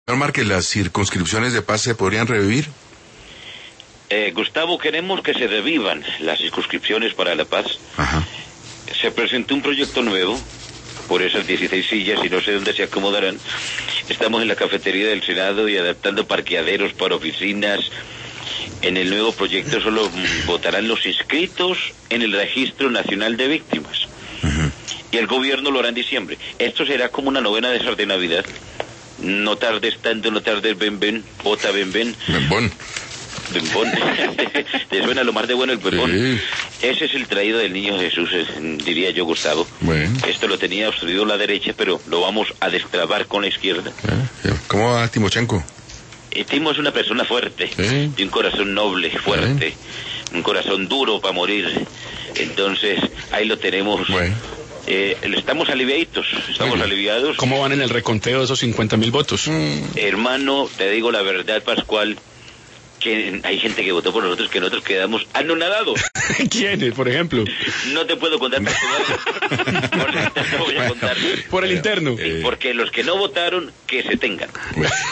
Márquez, ¿las circunscripciones de paz se podrían revivir? Gustavo, queremos que se revivan las circunscripciones para la paz. Ajá. Se presentó un proyecto nuevo por esas 16 sillas y no sé dónde se acomodarán. Estamos en la cafetería del Senado y adaptando parqueaderos para oficinas. En el nuevo proyecto solo votarán los inscritos en el Registro Nacional de Víctimas. Uh-huh. Y el gobierno lo hará en diciembre. Esto será como una novena de esas de Navidad. No tardes tanto, no tardes, ven, vota, ven. Bembón. Bembón. ¿Te suena lo más de bueno el bembón? Sí. Ese es el traído del niño Jesús, diría yo, Gustavo. Bueno. Esto lo tenía obstruido la derecha, pero lo vamos a destrabar con la izquierda. ¿Cómo va Timochenko? Timo es una persona fuerte, Sí. de un corazón noble, fuerte, un corazón duro para morir. Entonces, ahí lo tenemos. Bueno. Estamos aliviaditos, aliviados. ¿Cómo van en el reconteo de esos 50,000 votos? Hermano, te digo la verdad, Pascual, que hay gente que votó por nosotros, que nosotros quedamos anonadados. ¿Quiénes, por ejemplo? No te puedo contar, por te voy a contar. Por el interno. Porque los que no votaron, que se tengan. Bueno.